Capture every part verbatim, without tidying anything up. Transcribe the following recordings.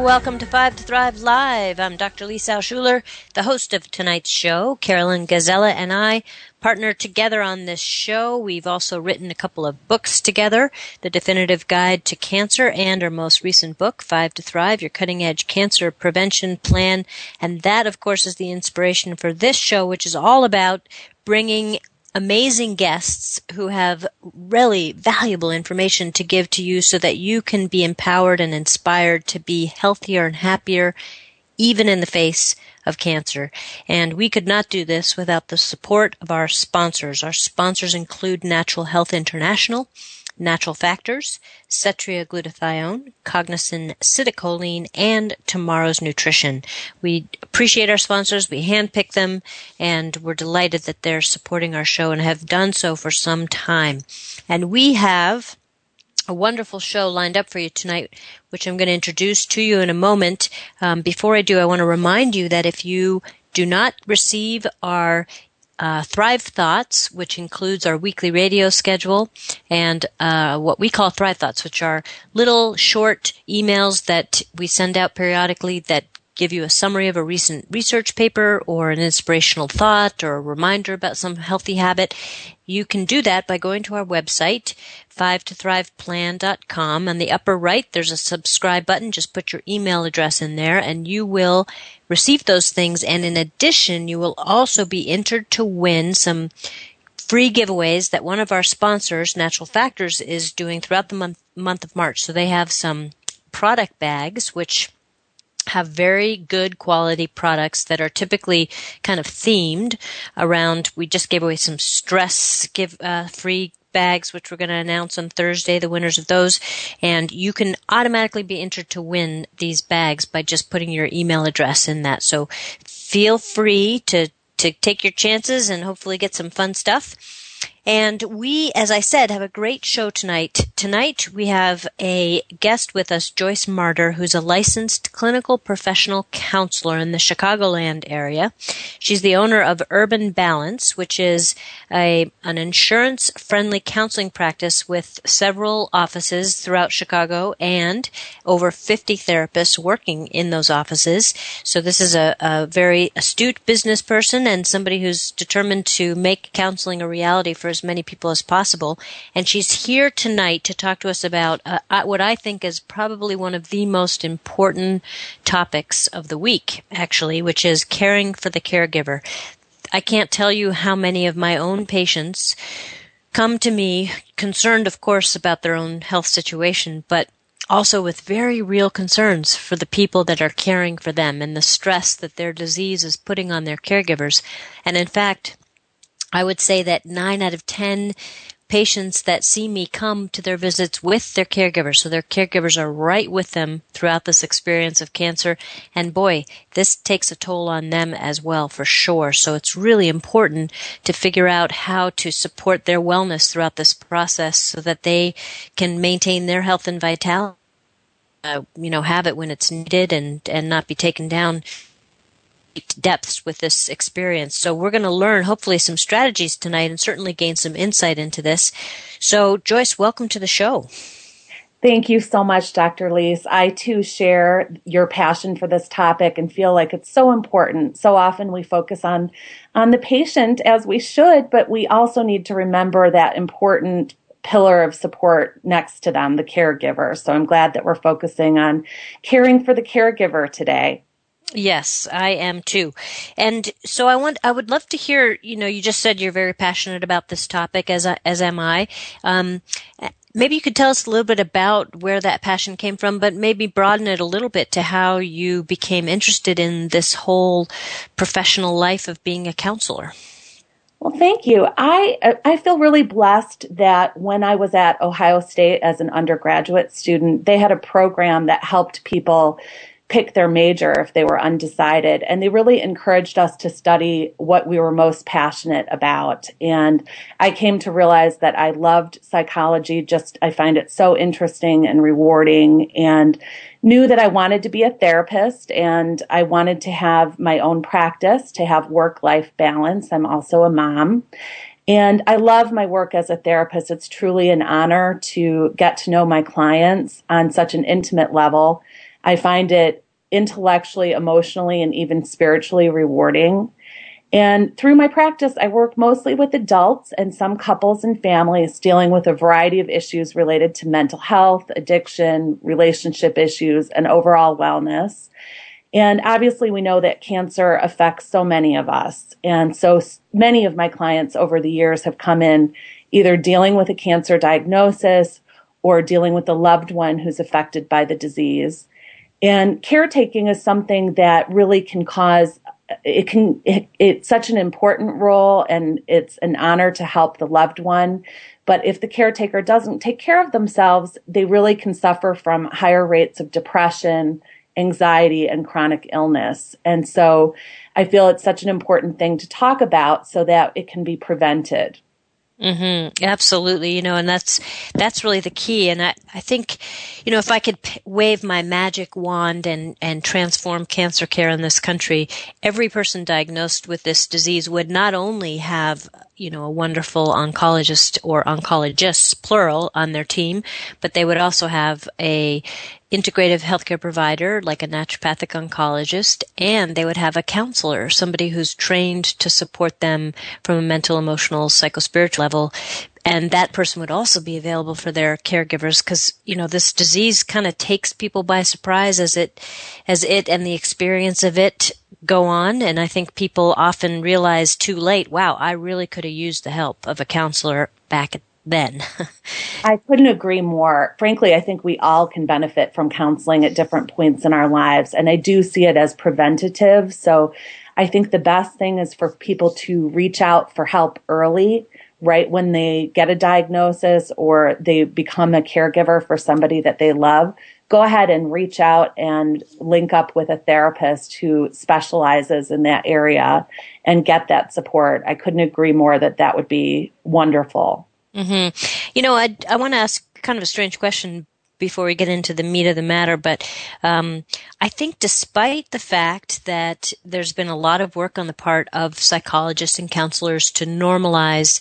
welcome to Five to Thrive Live. I'm Doctor Lisa Schuler, the host of tonight's show. Carolyn Gazella and I partner together on this show. We've also written a couple of books together, The Definitive Guide to Cancer and our most recent book, Five to Thrive, Your Cutting Edge Cancer Prevention Plan. And that, of course, is the inspiration for this show, which is all about bringing amazing guests who have really valuable information to give to you so that you can be empowered and inspired to be healthier and happier, even in the face of cancer. And we could not do this without the support of our sponsors. Our sponsors include Natural Health International, Natural Factors, Cetria Glutathione, Cognizin Citicoline, and Tomorrow's Nutrition. We appreciate our sponsors. We handpick them, and we're delighted that they're supporting our show and have done so for some time. And we have a wonderful show lined up for you tonight, which I'm going to introduce to you in a moment. Um, before I do, I want to remind you that if you do not receive our Uh, Thrive Thoughts, which includes our weekly radio schedule, and uh, what we call Thrive Thoughts, which are little short emails that we send out periodically that give you a summary of a recent research paper or an inspirational thought or a reminder about some healthy habit. You can do that by going to our website, five to thrive plan dot com. On the upper right, there's a subscribe button. Just put your email address in there, and you will receive those things. And in addition, you will also be entered to win some free giveaways that one of our sponsors, Natural Factors, is doing throughout the month, month of March. So they have some product bags, which have very good quality products that are typically kind of themed around. We just gave away some stress give uh, free bags, which we're going to announce on Thursday, the winners of those. And you can automatically be entered to win these bags by just putting your email address in that. So feel free to, to take your chances and hopefully get some fun stuff. And we, as I said, have a great show tonight. Tonight we have a guest with us, Joyce Marder, who's a licensed clinical professional counselor in the Chicagoland area. She's the owner of Urban Balance, which is a an insurance-friendly counseling practice with several offices throughout Chicago and over fifty therapists working in those offices. So this is a, a very astute business person and somebody who's determined to make counseling a reality for as many people as possible. And she's here tonight to talk to us about uh, what I think is probably one of the most important topics of the week, actually, which is caring for the caregiver. I can't tell you how many of my own patients come to me concerned, of course, about their own health situation, but also with very real concerns for the people that are caring for them and the stress that their disease is putting on their caregivers. And in fact, I would say that nine out of ten patients that see me come to their visits with their caregivers. So their caregivers are right with them throughout this experience of cancer. And boy, this takes a toll on them as well, for sure. So it's really important to figure out how to support their wellness throughout this process so that they can maintain their health and vitality, uh, you know, have it when it's needed and, and not be taken down depths with this experience. So we're going to learn hopefully some strategies tonight and certainly gain some insight into this. So Joyce, welcome to the show. Thank you so much, Doctor Lise. I too share your passion for this topic and feel like it's so important. So often we focus on, on the patient, as we should, but we also need to remember that important pillar of support next to them, the caregiver. So I'm glad that we're focusing on caring for the caregiver today. Yes, I am too. And so I want, I would love to hear, you know, you just said you're very passionate about this topic, as I, as am I. Um, maybe you could tell us a little bit about where that passion came from, but maybe broaden it a little bit to how you became interested in this whole professional life of being a counselor. Well, thank you. I I feel really blessed that when I was at Ohio State as an undergraduate student, they had a program that helped people pick their major if they were undecided. And they really encouraged us to study what we were most passionate about. And I came to realize that I loved psychology. Just, I find it so interesting and rewarding, and knew that I wanted to be a therapist and I wanted to have my own practice, to have work-life balance. I'm also a mom. And I love my work as a therapist. It's truly an honor to get to know my clients on such an intimate level. I find it intellectually, emotionally, and even spiritually rewarding. And through my practice, I work mostly with adults and some couples and families dealing with a variety of issues related to mental health, addiction, relationship issues, and overall wellness. And obviously, we know that cancer affects so many of us. And so many of my clients over the years have come in either dealing with a cancer diagnosis or dealing with a loved one who's affected by the disease. And caretaking is something that really can cause, it can, it, it's such an important role, and it's an honor to help the loved one. But if the caretaker doesn't take care of themselves, they really can suffer from higher rates of depression, anxiety, and chronic illness. And so I feel it's such an important thing to talk about so that it can be prevented. Mm-hmm. Absolutely. You know, and that's, that's really the key. And I, I think, you know, if I could p- wave my magic wand and, and transform cancer care in this country, every person diagnosed with this disease would not only have, you know, a wonderful oncologist or oncologists, plural, on their team, but they would also have a integrative healthcare provider like a naturopathic oncologist, and they would have a counselor, somebody who's trained to support them from a mental, emotional, psychospiritual level. And that person would also be available for their caregivers because, you know, this disease kind of takes people by surprise as it, as it and the experience of it go on. And I think people often realize too late, wow, I really could have used the help of a counselor back then. I couldn't agree more. Frankly, I think we all can benefit from counseling at different points in our lives. And I do see it as preventative. So I think the best thing is for people to reach out for help early, right when they get a diagnosis or they become a caregiver for somebody that they love. Go ahead and reach out and link up with a therapist who specializes in that area and get that support. I couldn't agree more that that would be wonderful. Mm-hmm. You know, I, I want to ask kind of a strange question before we get into the meat of the matter, but um, I think despite the fact that there's been a lot of work on the part of psychologists and counselors to normalize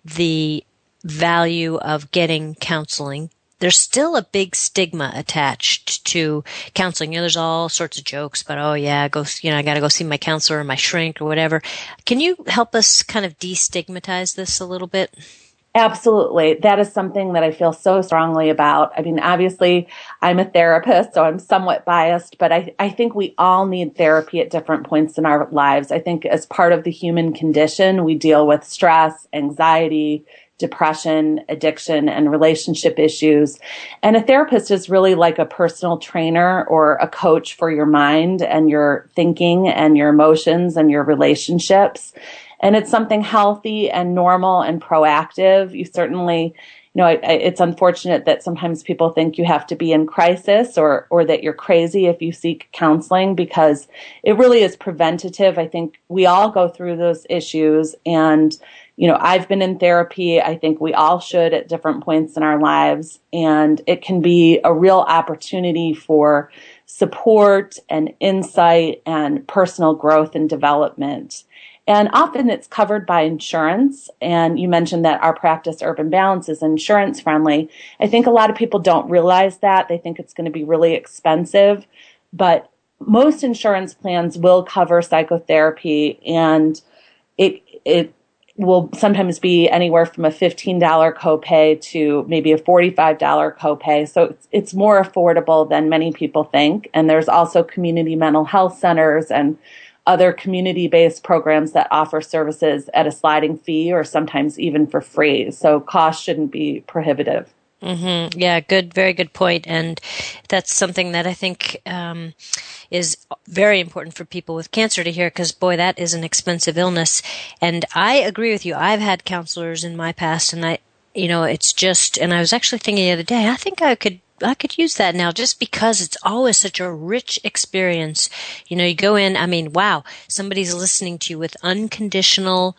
the value of getting counseling, there's still a big stigma attached to counseling. You know, there's all sorts of jokes about, oh yeah, go, you know, I got to go see my counselor or my shrink or whatever. Can you help us kind of destigmatize this a little bit? Absolutely. That is something that I feel so strongly about. I mean, obviously, I'm a therapist, so I'm somewhat biased, but I, I think we all need therapy at different points in our lives. I think as part of the human condition, we deal with stress, anxiety, depression, addiction, and relationship issues. And a therapist is really like a personal trainer or a coach for your mind and your thinking and your emotions and your relationships. And it's something healthy and normal and proactive. You certainly, you know, it, it's unfortunate that sometimes people think you have to be in crisis or, or that you're crazy if you seek counseling, because it really is preventative. I think we all go through those issues. And, you know, I've been in therapy. I think we all should at different points in our lives. And it can be a real opportunity for support and insight and personal growth and development. And often it's covered by insurance. And you mentioned that our practice, Urban Balance, is insurance friendly. I think a lot of people don't realize that. They think it's going to be really expensive. But most insurance plans will cover psychotherapy, and it it will sometimes be anywhere from a fifteen dollars copay to maybe a forty-five dollars copay. So it's, it's more affordable than many people think. And there's also community mental health centers and other community-based programs that offer services at a sliding fee or sometimes even for free. So cost shouldn't be prohibitive. Mm-hmm. Yeah, good, very good point. And that's something that I think um, is very important for people with cancer to hear, because, boy, that is an expensive illness. And I agree with you. I've had counselors in my past, and I, you know, it's just, and I was actually thinking the other day, I think I could I could use that now, just because it's always such a rich experience. You know, you go in, I mean, wow, somebody's listening to you with unconditional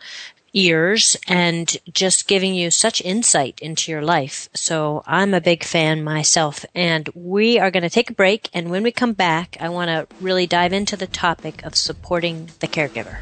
ears and just giving you such insight into your life. So I'm a big fan myself. And we are going to take a break. And when we come back, I want to really dive into the topic of supporting the caregiver.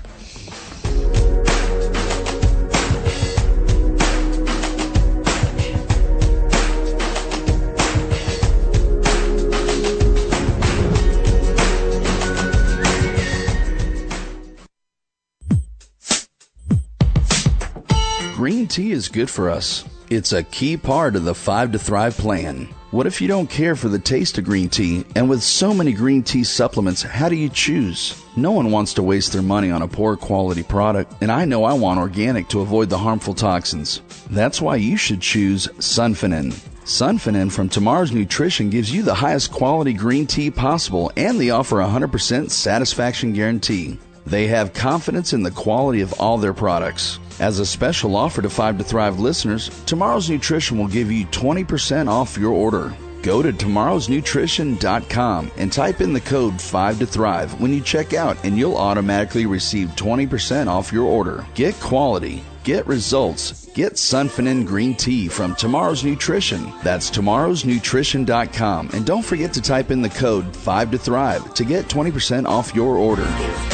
green tea is good for us. It's a key part of the Five to Thrive plan. What if you don't care for the taste of green tea? And with so many green tea supplements, how do you choose? No one wants to waste their money on a poor quality product, and I know I want organic to avoid the harmful toxins. That's why you should choose Sunfinin. Sunfinin from Tomorrow's Nutrition gives you the highest quality green tea possible, and they offer a one hundred percent satisfaction guarantee. They have confidence in the quality of all their products. As a special offer to Five to Thrive listeners, Tomorrow's Nutrition will give you twenty percent off your order. Go to tomorrows nutrition dot com and type in the code five to thrive when you check out, and you'll automatically receive twenty percent off your order. Get quality. Get results. Get Sunfinin Green Tea from Tomorrow's Nutrition. That's tomorrows nutrition dot com. And don't forget to type in the code five to thrive to get twenty percent off your order.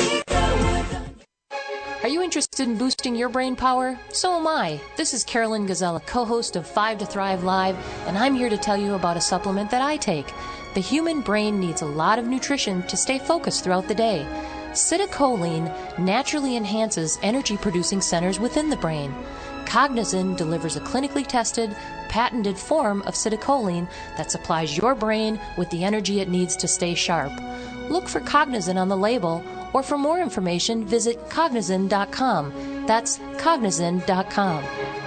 Are you interested in boosting your brain power? So am I. This is Carolyn Gazella, co-host of Five to Thrive Live, and I'm here to tell you about a supplement that I take. The human brain needs a lot of nutrition to stay focused throughout the day. Citicoline naturally enhances energy-producing centers within the brain. Cognizin delivers a clinically tested, patented form of citicoline that supplies your brain with the energy it needs to stay sharp. Look for Cognizin on the label, or for more information, visit cognizin dot com. That's cognizin dot com.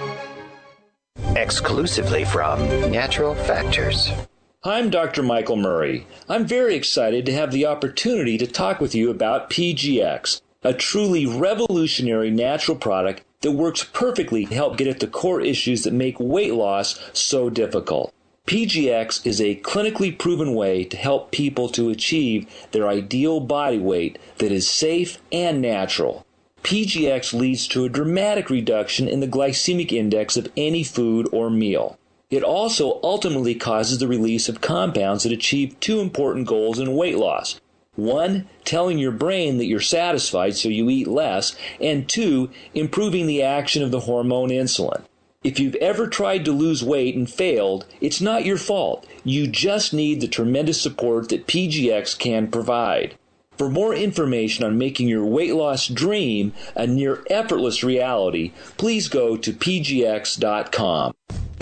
Exclusively from Natural Factors. I'm Doctor Michael Murray. I'm very excited to have the opportunity to talk with you about P G X, a truly revolutionary natural product that works perfectly to help get at the core issues that make weight loss so difficult. P G X is a clinically proven way to help people to achieve their ideal body weight that is safe and natural. P G X leads to a dramatic reduction in the glycemic index of any food or meal. It also ultimately causes the release of compounds that achieve two important goals in weight loss. One, telling your brain that you're satisfied so you eat less, and two, improving the action of the hormone insulin. If you've ever tried to lose weight and failed, it's not your fault. You just need the tremendous support that P G X can provide. For more information on making your weight loss dream a near effortless reality, please go to P G X dot com.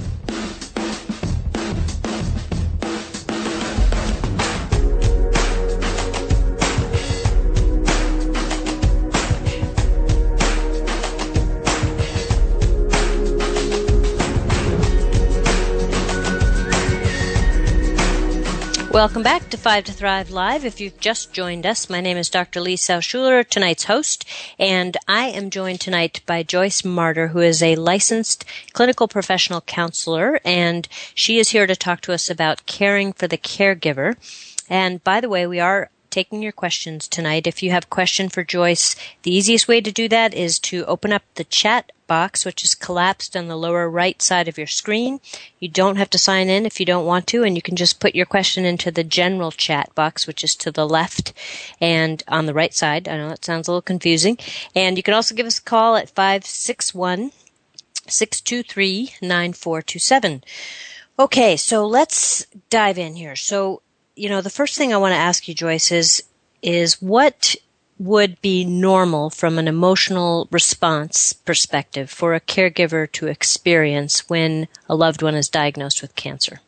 Welcome back to Five to Thrive Live. If you've just joined us, my name is Doctor Lisa Schuler, tonight's host, and I am joined tonight by Joyce Martyr, who is a licensed clinical professional counselor, and she is here to talk to us about caring for the caregiver. And by the way, we are taking your questions tonight. If you have a question for Joyce, the easiest way to do that is to open up the chat box, which is collapsed on the lower right side of your screen. You don't have to sign in if you don't want to, and you can just put your question into the general chat box, which is to the left and on the right side. I know that sounds a little confusing. And you can also give us a call at five six one, six two three, nine four two seven. Okay, so let's dive in here. So, you know, the first thing I want to ask you, Joyce, is, is what would be normal from an emotional response perspective for a caregiver to experience when a loved one is diagnosed with cancer?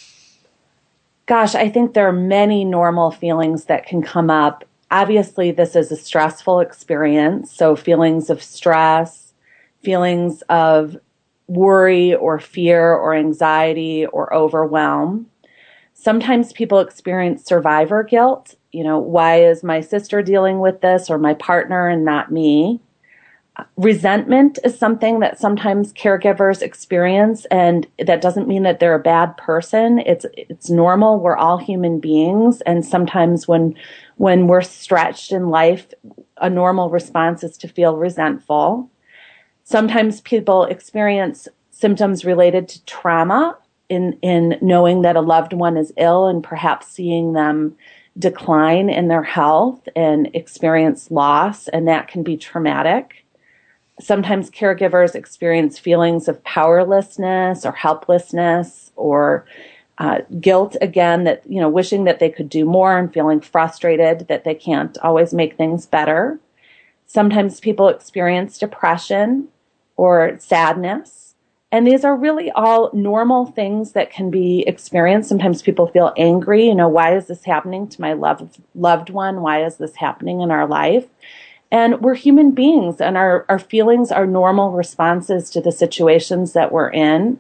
Gosh, I think there are many normal feelings that can come up. Obviously, this is a stressful experience, so feelings of stress, feelings of worry or fear or anxiety or overwhelm. Sometimes people experience survivor guilt. You know, why is my sister dealing with this or my partner and not me? Resentment is something that sometimes caregivers experience, and that doesn't mean that they're a bad person. It's it's normal. We're all human beings, and sometimes when when we're stretched in life, a normal response is to feel resentful. Sometimes people experience symptoms related to trauma in in knowing that a loved one is ill and perhaps seeing them decline in their health and experience loss, and that can be traumatic. Sometimes caregivers experience feelings of powerlessness or helplessness or uh, guilt, again, that, you know, wishing that they could do more and feeling frustrated that they can't always make things better. Sometimes people experience depression, or sadness. And these are really all normal things that can be experienced. Sometimes people feel angry. You know, why is this happening to my loved, loved one? Why is this happening in our life? And we're human beings, and our, our feelings are normal responses to the situations that we're in.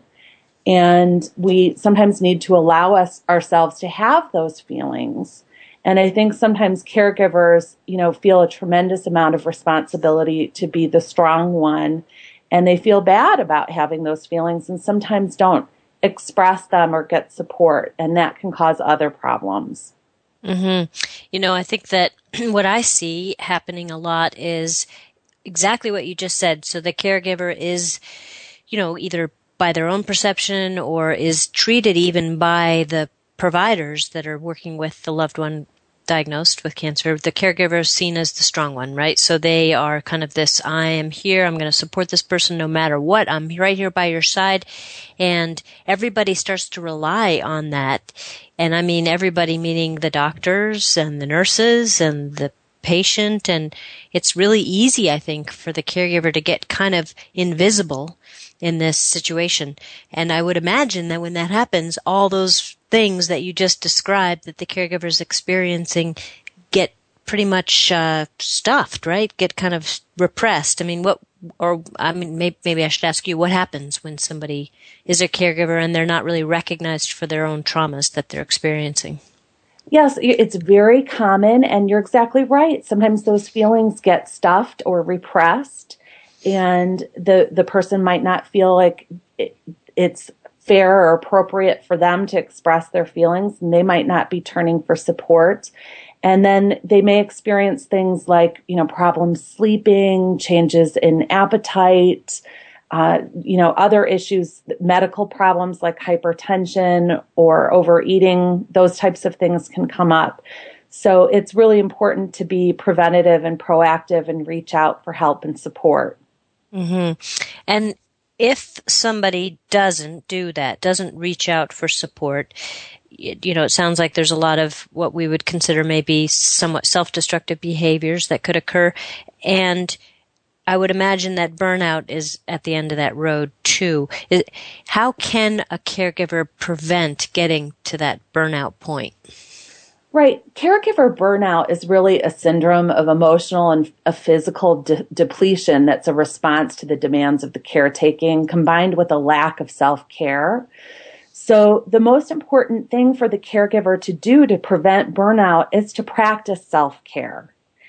And we sometimes need to allow us ourselves to have those feelings. And I think sometimes caregivers, you know, feel a tremendous amount of responsibility to be the strong one. And they feel bad about having those feelings and sometimes don't express them or get support. And that can cause other problems. Mm-hmm. You know, I think that what I see happening a lot is exactly what you just said. So the caregiver is, you know, either by their own perception or is treated even by the providers that are working with the loved one diagnosed with cancer. The caregiver is seen as the strong one, right? So they are kind of this, I am here, I'm going to support this person no matter what. I'm right here by your side. And everybody starts to rely on that. And I mean everybody, meaning the doctors and the nurses and the patient. And it's really easy, I think, for the caregiver to get kind of invisible in this situation. And I would imagine that when that happens, all those things that you just described that the caregiver is experiencing get pretty much uh, stuffed, right? Get kind of repressed. I mean, what, or I mean, maybe, maybe I should ask you, what happens when somebody is a caregiver and they're not really recognized for their own traumas that they're experiencing? Yes, it's very common, and you're exactly right. Sometimes those feelings get stuffed or repressed, and the the person might not feel like it, it's fair or appropriate for them to express their feelings, and they might not be turning for support. And then they may experience things like, you know, problems sleeping, changes in appetite, uh, you know, other issues, medical problems like hypertension or overeating. Those types of things can come up. So it's really important to be preventative and proactive and reach out for help and support. Mm-hmm. And if somebody doesn't do that, doesn't reach out for support, you know, it sounds like there's a lot of what we would consider maybe somewhat self-destructive behaviors that could occur. And I would imagine that burnout is at the end of that road too. How can a caregiver prevent getting to that burnout point? Right. Caregiver burnout is really a syndrome of emotional and a physical de- depletion that's a response to the demands of the caretaking combined with a lack of self-care. So the most important thing for the caregiver to do to prevent burnout is to practice self-care.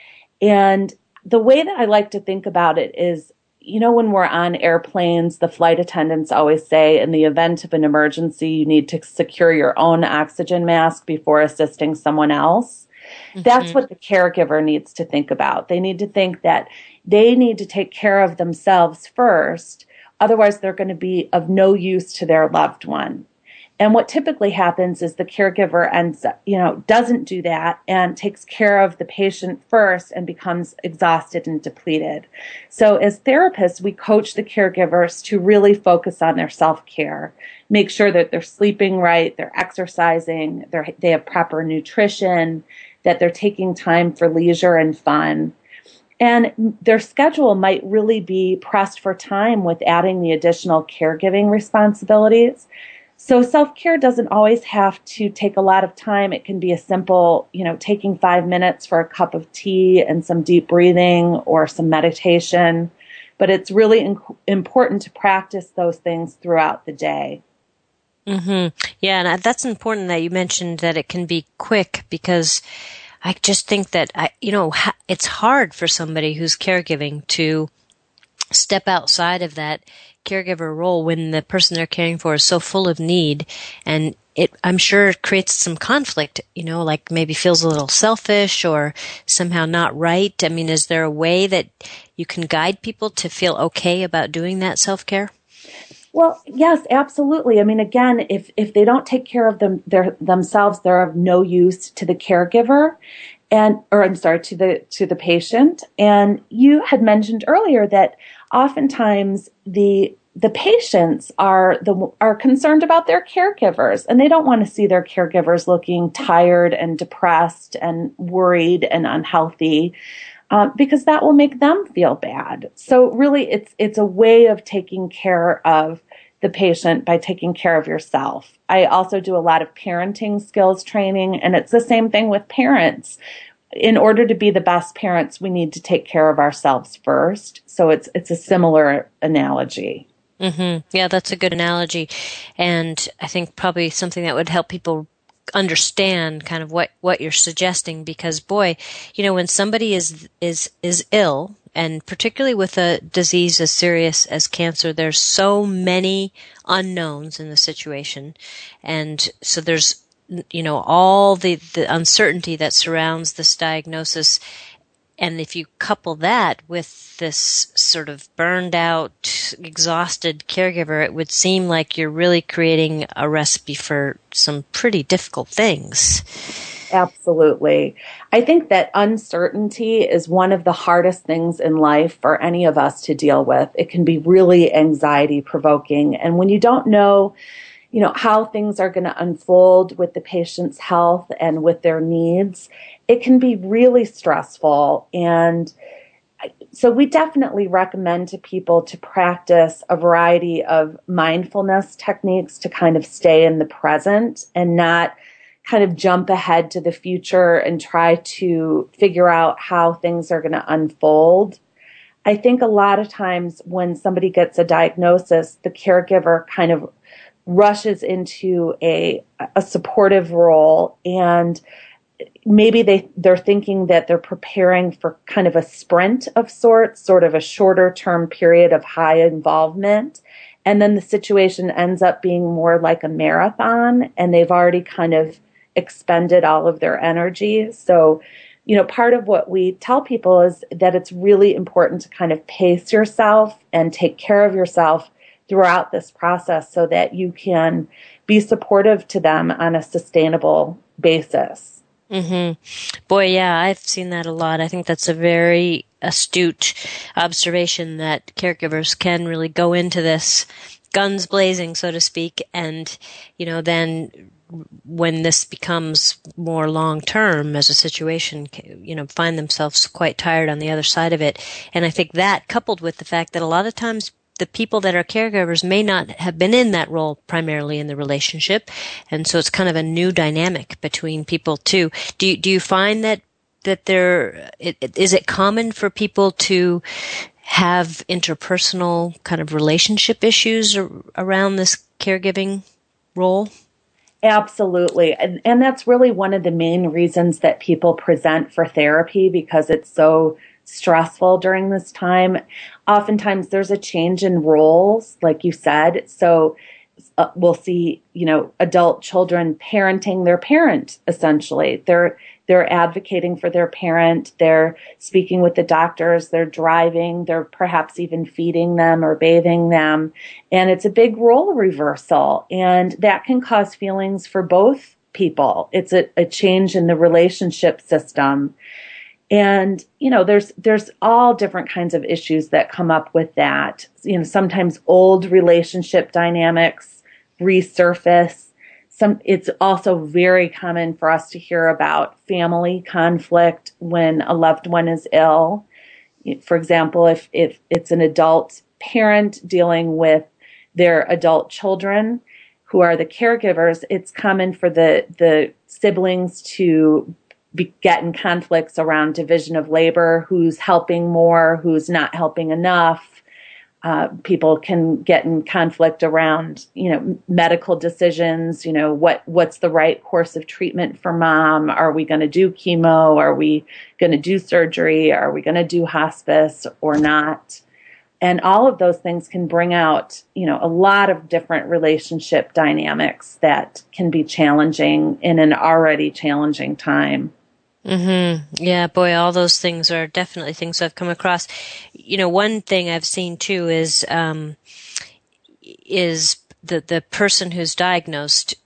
And the way that I like to think about it is, you know, when we're on airplanes, the flight attendants always say, in the event of an emergency, you need to secure your own oxygen mask before assisting someone else. Mm-hmm. That's what the caregiver needs to think about. They need to think that they need to take care of themselves first. Otherwise, they're going to be of no use to their loved one. And what typically happens is the caregiver ends up, you know, doesn't do that and takes care of the patient first and becomes exhausted and depleted. So as therapists, we coach the caregivers to really focus on their self-care, make sure that they're sleeping right, they're exercising, they're, they have proper nutrition, that they're taking time for leisure and fun. And their schedule might really be pressed for time with adding the additional caregiving responsibilities. So self-care doesn't always have to take a lot of time. It can be a simple, you know, taking five minutes for a cup of tea and some deep breathing or some meditation. But it's really inc- important to practice those things throughout the day. Mm-hmm. Yeah, and that's important that you mentioned that it can be quick, because I just think that, I, you know, it's hard for somebody who's caregiving to step outside of that caregiver role when the person they're caring for is so full of need. And it, I'm sure it creates some conflict, you know, like maybe feels a little selfish or somehow not right. I mean, is there a way that you can guide people to feel okay about doing that self-care? Well, yes, absolutely. I mean, again, if, if they don't take care of them their, themselves, they're of no use to the caregiver. And, or I'm sorry, to the, to the patient. And you had mentioned earlier that oftentimes the, the patients are the, are concerned about their caregivers, and they don't want to see their caregivers looking tired and depressed and worried and unhealthy. um, because that will make them feel bad. So really, it's it's a way of taking care of the patient by taking care of yourself. I also do a lot of parenting skills training, and it's the same thing with parents. In order to be the best parents, we need to take care of ourselves first. So it's it's a similar analogy. Mm-hmm. Yeah, that's a good analogy. And I think probably something that would help people understand kind of what, what you're suggesting, because boy, you know, when somebody is, is, is ill, and particularly with a disease as serious as cancer, there's so many unknowns in the situation. And so there's, you know, all the, the uncertainty that surrounds this diagnosis. And if you couple that with this sort of burned out, exhausted caregiver, it would seem like you're really creating a recipe for some pretty difficult things. Absolutely. I think that uncertainty is one of the hardest things in life for any of us to deal with. It can be really anxiety provoking. And when you don't know, you know, how things are going to unfold with the patient's health and with their needs, it can be really stressful. And so we definitely recommend to people to practice a variety of mindfulness techniques to kind of stay in the present and not kind of jump ahead to the future and try to figure out how things are going to unfold. I think a lot of times when somebody gets a diagnosis, the caregiver kind of rushes into a, a supportive role, and maybe they, they're thinking that they're preparing for kind of a sprint of sorts, sort of a shorter term period of high involvement. And then the situation ends up being more like a marathon, and they've already kind of expended all of their energy. So, you know, part of what we tell people is that it's really important to kind of pace yourself and take care of yourself throughout this process so that you can be supportive to them on a sustainable basis. Mm-hmm. Boy, yeah, I've seen that a lot. I think that's a very astute observation that caregivers can really go into this guns blazing, so to speak, and, you know, then when this becomes more long-term as a situation, you know, find themselves quite tired on the other side of it. And I think that, coupled with the fact that a lot of times the people that are caregivers may not have been in that role primarily in the relationship, and so it's kind of a new dynamic between people too. Do you, do you find that that there it, is it common for people to have interpersonal kind of relationship issues around this caregiving role? Absolutely. And, and that's really one of the main reasons that people present for therapy, because it's so stressful during this time. Oftentimes there's a change in roles, like you said. So uh, we'll see, you know, adult children parenting their parent, essentially. They're they're advocating for their parent. They're speaking with the doctors. They're driving. They're perhaps even feeding them or bathing them. And it's a big role reversal. And that can cause feelings for both people. It's a, a change in the relationship system. And, you know, there's, there's all different kinds of issues that come up with that. You know, sometimes old relationship dynamics resurface. Some, it's also very common for us to hear about family conflict when a loved one is ill. For example, if, if it's an adult parent dealing with their adult children who are the caregivers, it's common for the, the siblings to be, get in conflicts around division of labor, who's helping more, who's not helping enough. Uh, people can get in conflict around, you know, medical decisions. You know, what what's the right course of treatment for mom? Are we going to do chemo? Are we going to do surgery? Are we going to do hospice or not? And all of those things can bring out, you know, a lot of different relationship dynamics that can be challenging in an already challenging time. Mm-hmm. Yeah, boy, all those things are definitely things I've come across. You know, one thing I've seen too is, um, is the, the person who's diagnosed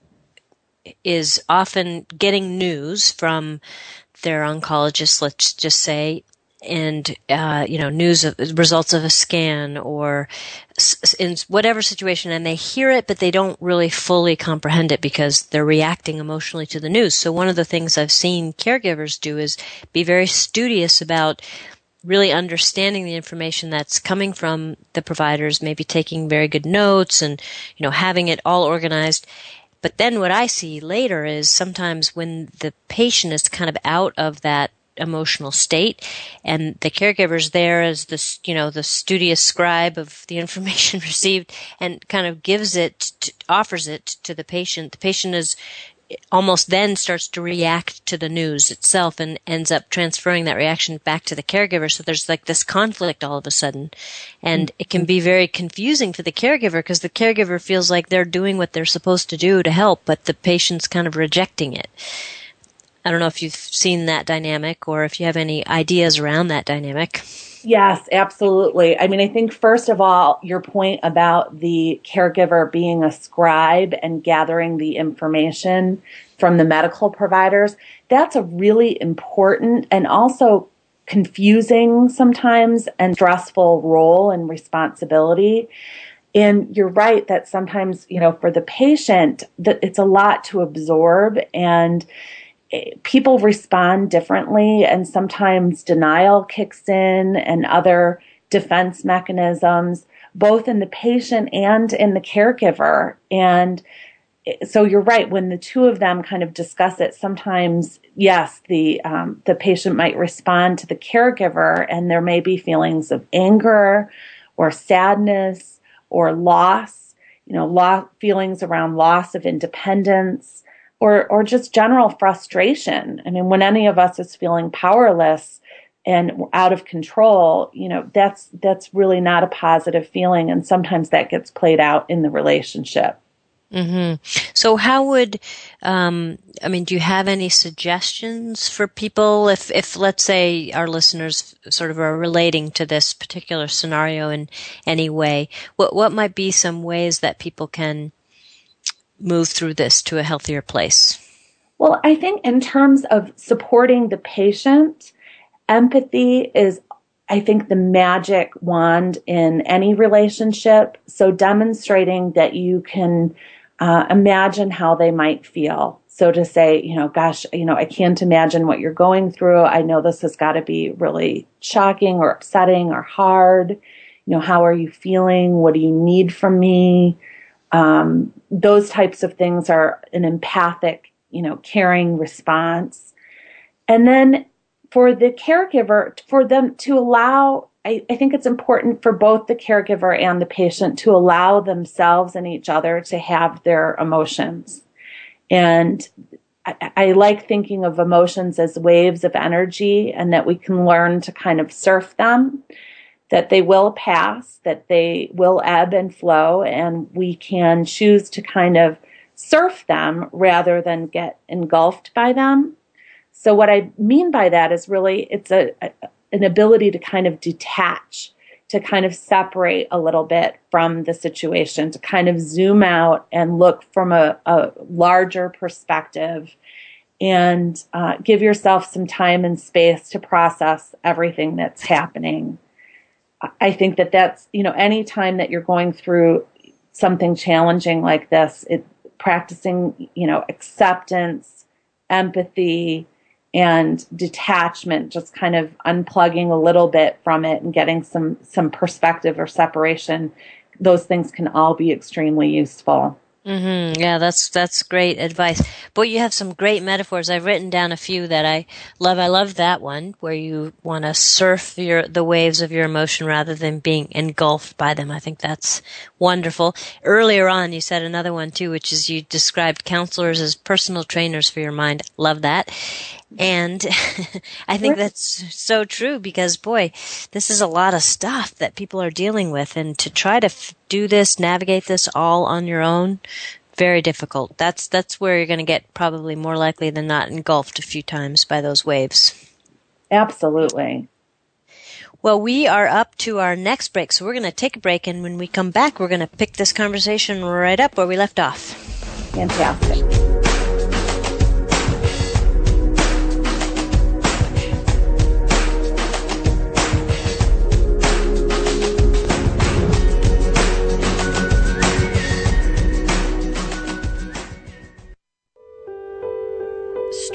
is often getting news from their oncologist, let's just say, and uh, you know, news of results of a scan or s- in whatever situation, and they hear it, but they don't really fully comprehend it because they're reacting emotionally to the news. So one of the things I've seen caregivers do is be very studious about really understanding the information that's coming from the providers, maybe taking very good notes and, you know, having it all organized. But then what I see later is sometimes when the patient is kind of out of that emotional state and the caregiver's there as the, you know, the studious scribe of the information received and kind of gives it, to, offers it to the patient, the patient is almost then starts to react to the news itself and ends up transferring that reaction back to the caregiver. So there's like this conflict all of a sudden. And it can be very confusing for the caregiver because the caregiver feels like they're doing what they're supposed to do to help, but the patient's kind of rejecting it. I don't know if you've seen that dynamic or if you have any ideas around that dynamic. Yes, absolutely. I mean, I think first of all, your point about the caregiver being a scribe and gathering the information from the medical providers, that's a really important and also confusing sometimes and stressful role and responsibility. And you're right that sometimes, you know, for the patient, that it's a lot to absorb and people respond differently, and sometimes denial kicks in and other defense mechanisms, both in the patient and in the caregiver. And so you're right, when the two of them kind of discuss it, sometimes, yes, the um, the patient might respond to the caregiver, and there may be feelings of anger or sadness or loss, you know, lo- feelings around loss of independence, or or just general frustration. I mean, when any of us is feeling powerless and out of control, you know, that's that's really not a positive feeling, and sometimes that gets played out in the relationship. Mm-hmm. So how would, um, I mean, do you have any suggestions for people if, if, let's say, our listeners sort of are relating to this particular scenario in any way? What what might be some ways that people can move through this to a healthier place? Well, I think in terms of supporting the patient, empathy is, I think, the magic wand in any relationship. So demonstrating that you can uh, imagine how they might feel. So to say, you know, gosh, you know, I can't imagine what you're going through. I know this has got to be really shocking or upsetting or hard. You know, how are you feeling? What do you need from me? Um, those types of things are an empathic, you know, caring response. And then for the caregiver, for them to allow, I, I think it's important for both the caregiver and the patient to allow themselves and each other to have their emotions. And I, I like thinking of emotions as waves of energy, and that we can learn to kind of surf them, that they will pass, that they will ebb and flow, and we can choose to kind of surf them rather than get engulfed by them. So what I mean by that is really it's a, a an ability to kind of detach, to kind of separate a little bit from the situation, to kind of zoom out and look from a, a larger perspective, and uh, give yourself some time and space to process everything that's happening. I think that that's, you know, any time that you're going through something challenging like this, it practicing, you know, acceptance, empathy, and detachment, just kind of unplugging a little bit from it and getting some, some perspective or separation. Those things can all be extremely useful. Mm-hmm. Yeah, that's that's great advice. Boy, you have some great metaphors. I've written down a few that I love. I love that one where you want to surf your the waves of your emotion rather than being engulfed by them. I think that's wonderful. Earlier on, you said another one too, which is you described counselors as personal trainers for your mind. Love that. And I think that's so true because, boy, this is a lot of stuff that people are dealing with. And to try to f- do this, navigate this all on your own, very difficult. That's that's where you're going to get probably more likely than not engulfed a few times by those waves. Absolutely. Well, we are up to our next break, so we're going to take a break. And when we come back, we're going to pick this conversation right up where we left off. Fantastic.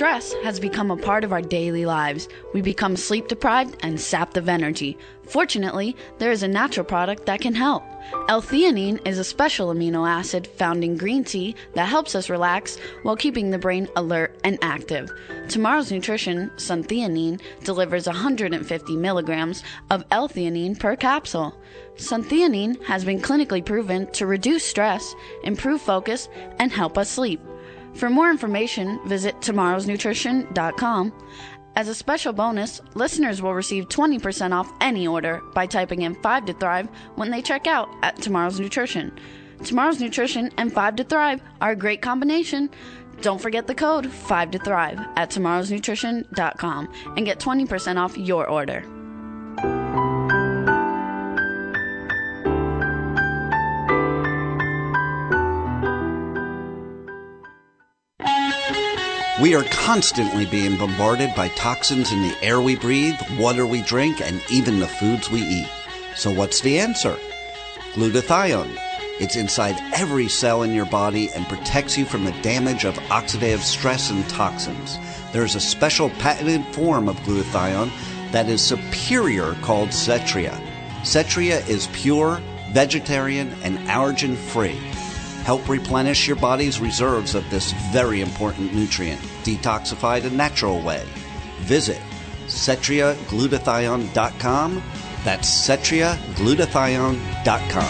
Stress has become a part of our daily lives. We become sleep deprived and sapped of energy. Fortunately, there is a natural product that can help. L-theanine is a special amino acid found in green tea that helps us relax while keeping the brain alert and active. Tomorrow's Nutrition Suntheanine delivers one hundred fifty milligrams of L-theanine per capsule. Suntheanine has been clinically proven to reduce stress, improve focus, and help us sleep. For more information, visit tomorrows nutrition dot com. As a special bonus, listeners will receive twenty percent off any order by typing in five to thrive when they check out at Tomorrow's Nutrition. Tomorrow's Nutrition and five to thrive are a great combination. Don't forget the code five to thrive at tomorrows nutrition dot com and get twenty percent off your order. We are constantly being bombarded by toxins in the air we breathe, water we drink, and even the foods we eat. So what's the answer? Glutathione. It's inside every cell in your body and protects you from the damage of oxidative stress and toxins. There's a special patented form of glutathione that is superior called Cetria. Cetria is pure, vegetarian, and allergen-free. Help replenish your body's reserves of this very important nutrient, detoxified a natural way. Visit cetria glutathione dot com. That's cetria glutathione dot com.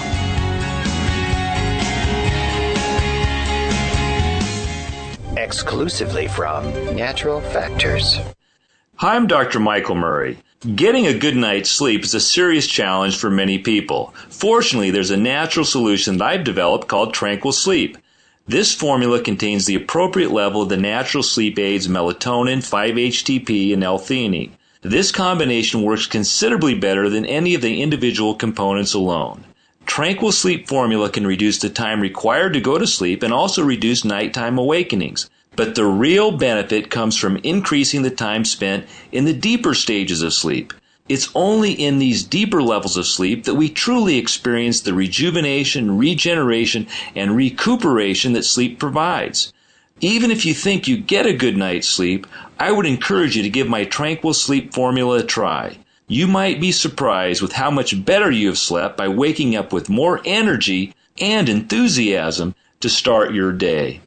Exclusively from Natural Factors. Hi, I'm Doctor Michael Murray. Getting a good night's sleep is a serious challenge for many people. Fortunately, there's a natural solution that I've developed called Tranquil Sleep. This formula contains the appropriate level of the natural sleep aids melatonin, five H T P, and L-theanine. This combination works considerably better than any of the individual components alone. Tranquil Sleep formula can reduce the time required to go to sleep and also reduce nighttime awakenings. But the real benefit comes from increasing the time spent in the deeper stages of sleep. It's only in these deeper levels of sleep that we truly experience the rejuvenation, regeneration, and recuperation that sleep provides. Even if you think you get a good night's sleep, I would encourage you to give my Tranquil Sleep formula a try. You might be surprised with how much better you have slept by waking up with more energy and enthusiasm to start your day.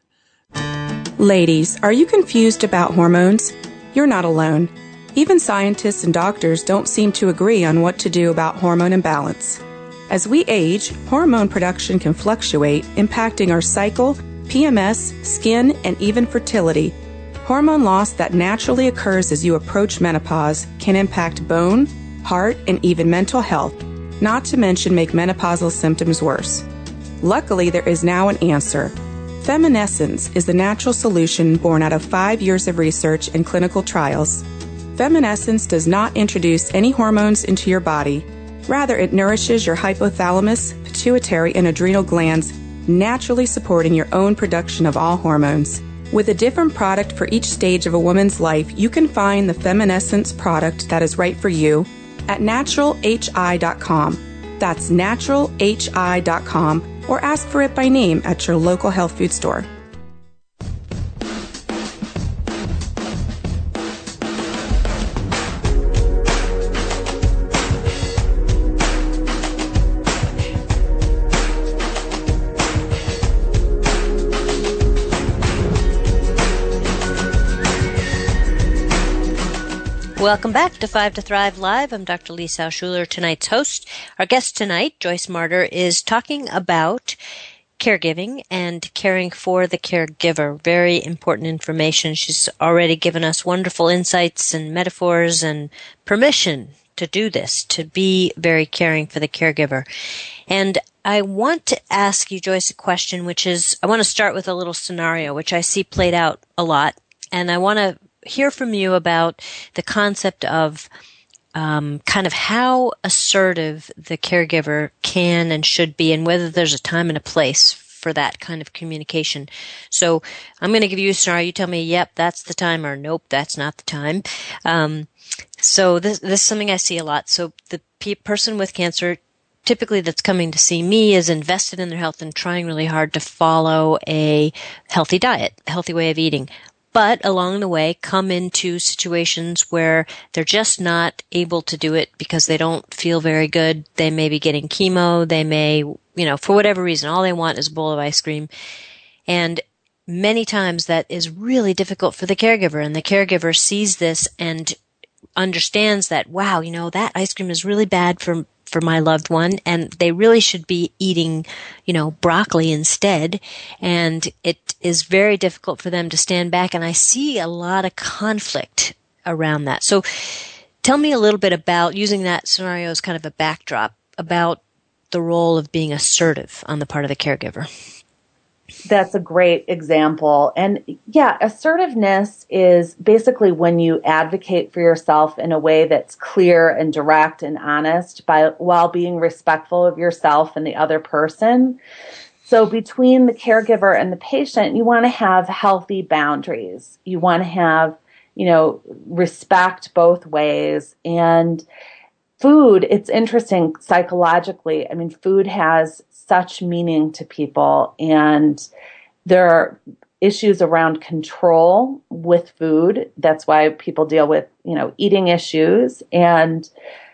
Ladies, are you confused about hormones? You're not alone. Even scientists and doctors don't seem to agree on what to do about hormone imbalance. As we age, hormone production can fluctuate, impacting our cycle, P M S, skin, and even fertility. Hormone loss that naturally occurs as you approach menopause can impact bone, heart, and even mental health, not to mention make menopausal symptoms worse. Luckily, there is now an answer. Feminescence is the natural solution born out of five years of research and clinical trials. Feminescence does not introduce any hormones into your body. Rather, it nourishes your hypothalamus, pituitary, and adrenal glands, naturally supporting your own production of all hormones. With a different product for each stage of a woman's life, you can find the Feminescence product that is right for you at natural h i dot com. That's natural h i dot com. Or ask for it by name at your local health food store. Welcome back to Five to Thrive Live. I'm Doctor Lisa Schuler, tonight's host. Our guest tonight, Joyce Marder, is talking about caregiving and caring for the caregiver. Very important information. She's already given us wonderful insights and metaphors and permission to do this, to be very caring for the caregiver. And I want to ask you, Joyce, a question, which is, I want to start with a little scenario, which I see played out a lot. And I want to hear from you about the concept of um, kind of how assertive the caregiver can and should be, and whether there's a time and a place for that kind of communication. So I'm going to give you a scenario. You tell me, yep, that's the time, or nope, that's not the time. Um, so this, this is something I see a lot. So the pe- person with cancer, typically that's coming to see me, is invested in their health and trying really hard to follow a healthy diet, a healthy way of eating. but along the way come into situations where they're just not able to do it because they don't feel very good. They may be getting chemo. They may, you know, for whatever reason, all they want is a bowl of ice cream. And many times that is really difficult for the caregiver, and the caregiver sees this and understands that, wow, you know, that ice cream is really bad for for my loved one, and they really should be eating, you know, broccoli instead. And it is very difficult for them to stand back, and I see a lot of conflict around that. So tell me a little bit about, using that scenario as kind of a backdrop, about the role of being assertive on the part of the caregiver. That's a great example. And yeah, assertiveness is basically when you advocate for yourself in a way that's clear and direct and honest, by while being respectful of yourself and the other person. So between the caregiver and the patient, you want to have healthy boundaries. You want to have, you know, respect both ways. And food, it's interesting psychologically. I mean, food has such meaning to people, and there are issues around control with food. That's why people deal with, you know, eating issues. And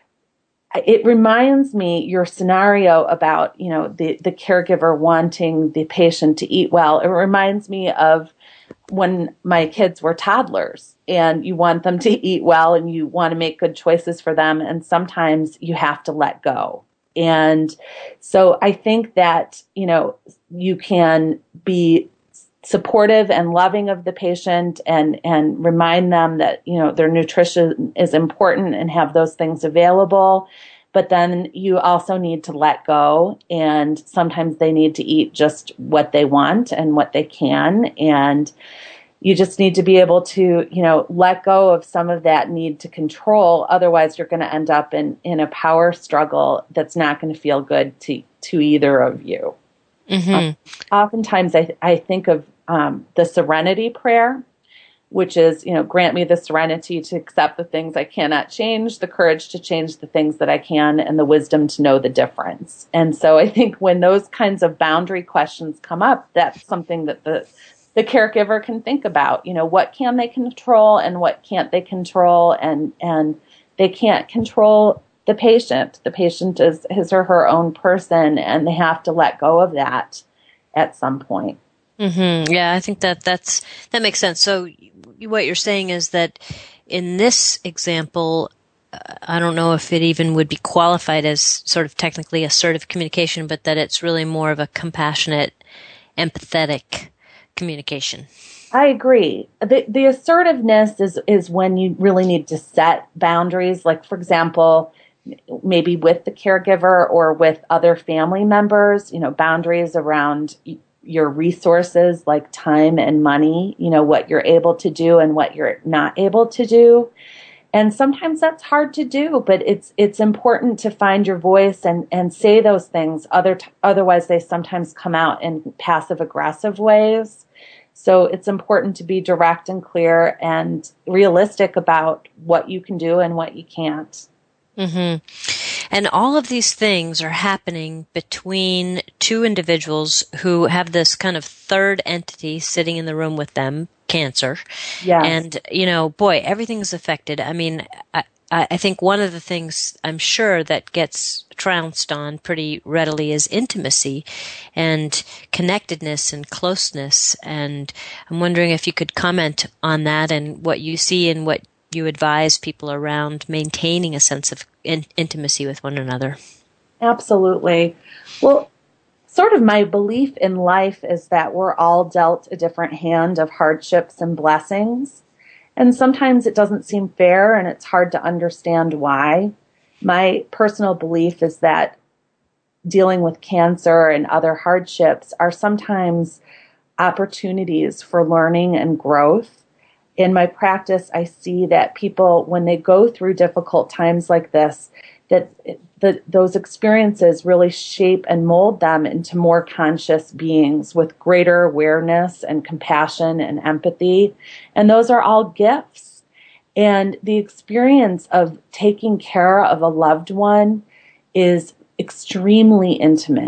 it reminds me, your scenario about, you know, the, the caregiver wanting the patient to eat well. It reminds me of when my kids were toddlers, and you want them to eat well and you want to make good choices for them. And sometimes you have to let go. And so I think that, you know, you can be supportive and loving of the patient, and, and remind them that, you know, their nutrition is important and have those things available. But then you also need to let go, and sometimes they need to eat just what they want and what they can. And you just need to be able to, you know, let go of some of that need to control. Otherwise, you're going to end up in, in a power struggle that's not going to feel good to, to either of you. Mm-hmm. Uh, oftentimes, I, I think of um, the serenity prayer, which is, you know, grant me the serenity to accept the things I cannot change, the courage to change the things that I can, and the wisdom to know the difference. And so I think when those kinds of boundary questions come up, that's something that the the caregiver can think about. You know, what can they control and what can't they control? And, and they can't control the patient. The patient is his or her own person, and they have to let go of that at some point. Mm-hmm. Yeah, I think that that's, that makes sense. So what you're saying is that in this example, uh, I don't know if it even would be qualified as sort of technically assertive communication, but that it's really more of a compassionate, empathetic communication. I agree. The, the assertiveness is, is when you really need to set boundaries. Like, for example, maybe with the caregiver or with other family members, you know, boundaries around your resources like time and money, you know, what you're able to do and what you're not able to do. And sometimes that's hard to do, but it's it's important to find your voice and, and say those things. Other t- otherwise, they sometimes come out in passive aggressive ways. So it's important to be direct and clear and realistic about what you can do and what you can't. Mm-hmm. And all of these things are happening between two individuals who have this kind of third entity sitting in the room with them, cancer. Yes. And, you know, boy, everything's affected. I mean, I, I think one of the things I'm sure that gets trounced on pretty readily is intimacy and connectedness and closeness. And I'm wondering if you could comment on that and what you see and what you advise people around maintaining a sense of in- intimacy with one another. Absolutely. Well, sort of my belief in life is that we're all dealt a different hand of hardships and blessings. And sometimes it doesn't seem fair and it's hard to understand why. My personal belief is that dealing with cancer and other hardships are sometimes opportunities for learning and growth. In my practice, I see that people, when they go through difficult times like this, that the, those experiences really shape and mold them into more conscious beings with greater awareness and compassion and empathy. And those are all gifts. And the experience of taking care of a loved one is extremely intimate.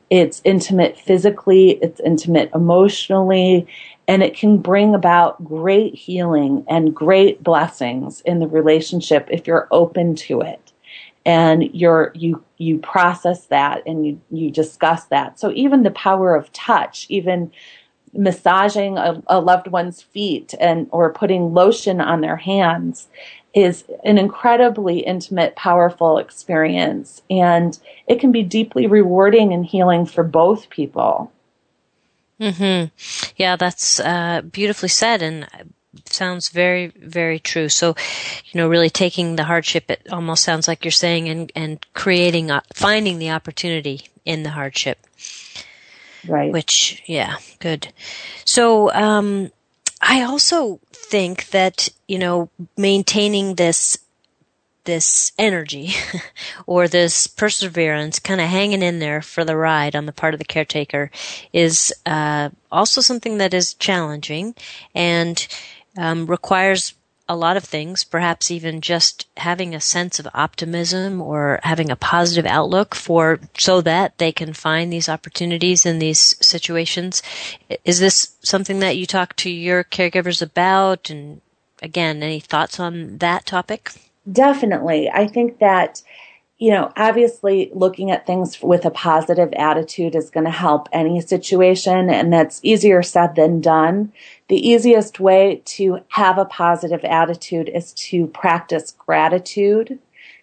It's intimate physically, it's intimate emotionally, and it can bring about great healing and great blessings in the relationship if you're open to it. And you're, you you process that and you, you discuss that. So even the power of touch, even massaging a, a loved one's feet and or putting lotion on their hands is an incredibly intimate, powerful experience. And it can be deeply rewarding and healing for both people. Mm-hmm. Yeah, that's uh, beautifully said, and sounds very, very true. So, you know, really taking the hardship, it almost sounds like you're saying, and, and creating, uh, finding the opportunity in the hardship. Right. Which, yeah, good. So, um, I also think that, you know, maintaining this, this energy or this perseverance, kind of hanging in there for the ride on the part of the caretaker is, uh, also something that is challenging and, um, requires a lot of things, perhaps even just having a sense of optimism or having a positive outlook for, so that they can find these opportunities in these situations. Is this something that you talk to your caregivers about? And again, any thoughts on that topic? Definitely. I think that, you know, obviously looking at things with a positive attitude is going to help any situation, and that's easier said than done. The easiest way to have a positive attitude is to practice gratitude.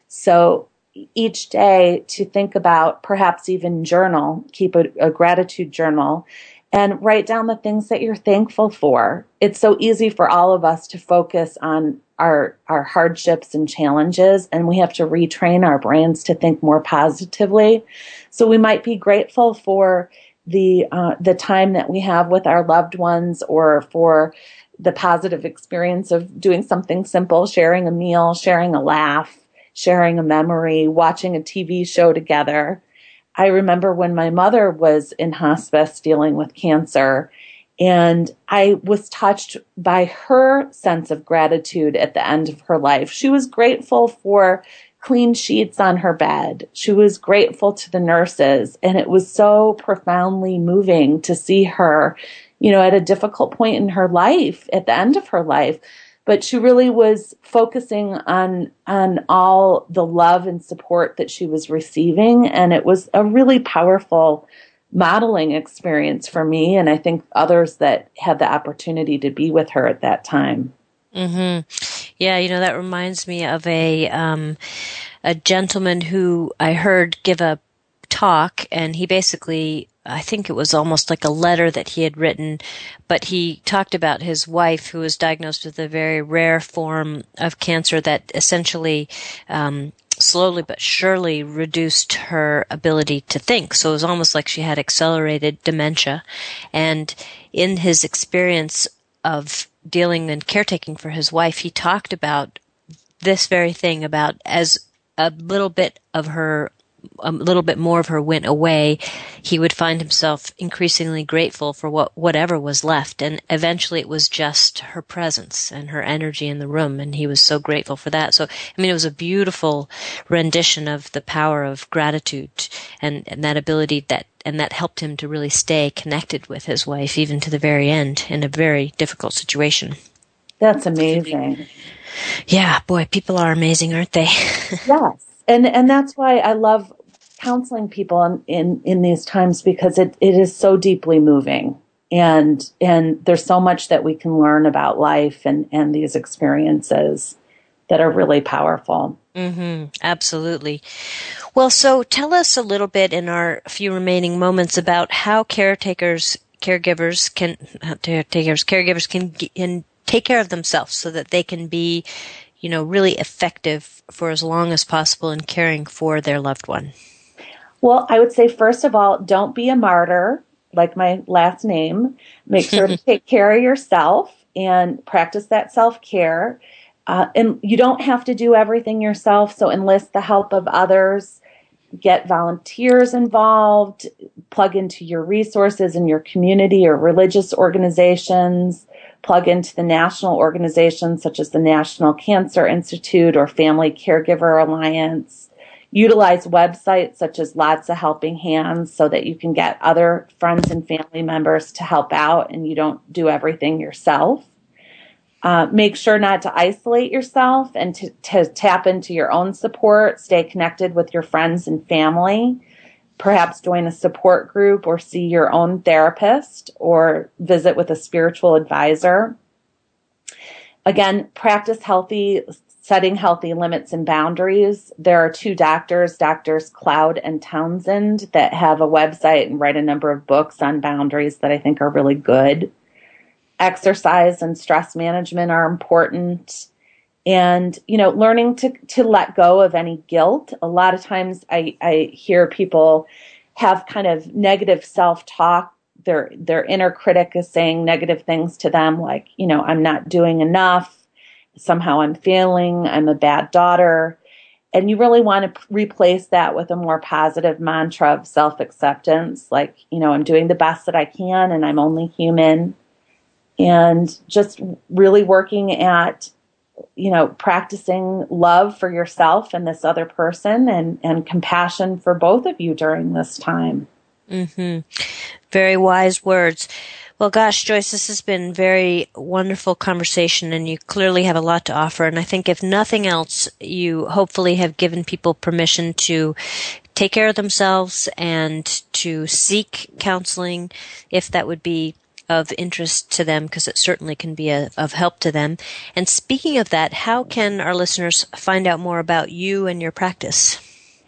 So each day to think about, perhaps even journal, keep a, a gratitude journal, and write down the things that you're thankful for. It's so easy for all of us to focus on our our hardships and challenges, and we have to retrain our brains to think more positively. So we might be grateful for the uh, the time that we have with our loved ones, or for the positive experience of doing something simple, sharing a meal, sharing a laugh, sharing a memory, watching a T V show together. I remember when my mother was in hospice dealing with cancer, and I was touched by her sense of gratitude at the end of her life. She was grateful for clean sheets on her bed. She was grateful to the nurses. And it was so profoundly moving to see her, you know, at a difficult point in her life, at the end of her life. But she really was focusing on, on all the love and support that she was receiving. And it was a really powerful modeling experience for me, and I think others that had the opportunity to be with her at that time. Mm-hmm. Yeah, you know, that reminds me of a um, a gentleman who I heard give a talk, and he basically, I think it was almost like a letter that he had written, but he talked about his wife who was diagnosed with a very rare form of cancer that essentially um slowly but surely reduced her ability to think. So it was almost like she had accelerated dementia. And in his experience of dealing and caretaking for his wife, he talked about this very thing, about as a little bit of her, a little bit more of her went away, he would find himself increasingly grateful for what whatever was left. And eventually it was just her presence and her energy in the room, and he was so grateful for that. So, I mean, it was a beautiful rendition of the power of gratitude and, and that ability that, and that helped him to really stay connected with his wife even to the very end in a very difficult situation. That's amazing. Yeah, boy, people are amazing, aren't they? Yes. And and that's why I love counseling people in, in, in these times, because it, it is so deeply moving. And and there's so much that we can learn about life and, and these experiences that are really powerful. Mm-hmm. Absolutely. Well, so tell us a little bit in our few remaining moments about how caretakers, caregivers can, caretakers, caregivers can, can take care of themselves so that they can be, you know, really effective for as long as possible in caring for their loved one. Well, I would say, first of all, don't be a martyr, like my last name. Make sure to take care of yourself and practice that self-care. Uh, and you don't have to do everything yourself, so enlist the help of others. Get volunteers involved. Plug into your resources in your community or religious organizations. Plug into the national organizations such as the National Cancer Institute or Family Caregiver Alliance. Utilize websites such as Lots of Helping Hands so that you can get other friends and family members to help out and you don't do everything yourself. Uh, make sure not to isolate yourself and to, to tap into your own support. Stay connected with your friends and family. Perhaps join a support group or see your own therapist or visit with a spiritual advisor. Again, practice healthy, setting healthy limits and boundaries. There are two doctors, Doctors Cloud and Townsend, that have a website and write a number of books on boundaries that I think are really good. Exercise and stress management are important. And, you know, learning to, to let go of any guilt. A lot of times I, I hear people have kind of negative self-talk. Their, their inner critic is saying negative things to them like, you know, I'm not doing enough. Somehow I'm failing. I'm a bad daughter. And you really want to replace that with a more positive mantra of self-acceptance. Like, you know, I'm doing the best that I can and I'm only human. And just really working at, you know, practicing love for yourself and this other person and, and compassion for both of you during this time. Mm-hmm. Very wise words. Well, gosh, Joyce, this has been very wonderful conversation, and you clearly have a lot to offer. And I think if nothing else, you hopefully have given people permission to take care of themselves and to seek counseling if that would be of interest to them, because it certainly can be a, of help to them. And speaking of that, how can our listeners find out more about you and your practice?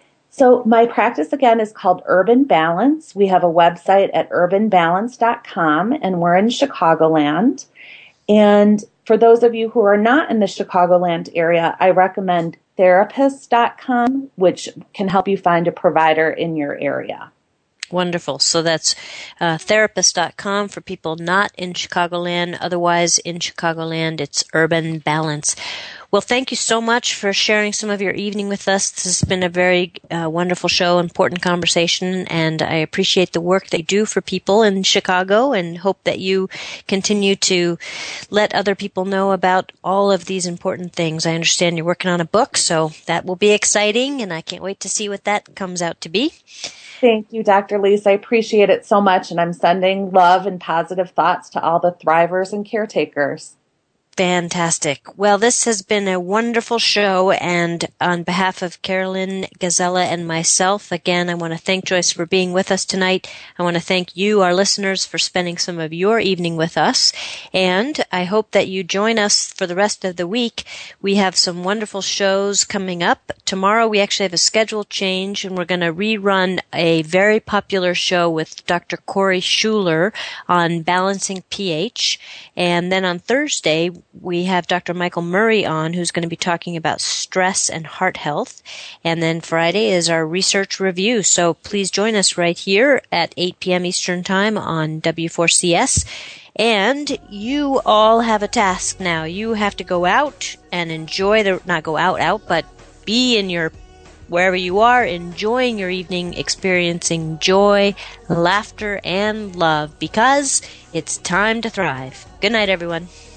So my practice, again, is called Urban Balance. We have a website at urban balance dot com, and we're in Chicagoland. And for those of you who are not in the Chicagoland area, I recommend therapist dot com, which can help you find a provider in your area. Wonderful. So that's uh, therapist dot com for people not in Chicagoland. Otherwise, in Chicagoland, it's Urban Balance. Well, thank you so much for sharing some of your evening with us. This has been a very uh, wonderful show, important conversation, and I appreciate the work they do for people in Chicago and hope that you continue to let other people know about all of these important things. I understand you're working on a book, so that will be exciting, and I can't wait to see what that comes out to be. Thank you, Doctor Lisa. I appreciate it so much, and I'm sending love and positive thoughts to all the thrivers and caretakers. Fantastic. Well, this has been a wonderful show, and on behalf of Carolyn Gazella and myself, again, I want to thank Joyce for being with us tonight. I want to thank you, our listeners, for spending some of your evening with us, and I hope that you join us for the rest of the week. We have some wonderful shows coming up. Tomorrow, we actually have a schedule change, and we're going to rerun a very popular show with Doctor Corey Schuler on balancing pH, and then on Thursday, we have Doctor Michael Murray on, who's going to be talking about stress and heart health. And then Friday is our research review. So please join us right here at eight p.m. Eastern Time on W four C S. And you all have a task now. You have to go out and enjoy the, not go out, out, but be in your, wherever you are, enjoying your evening, experiencing joy, laughter, and love, because it's time to thrive. Good night, everyone.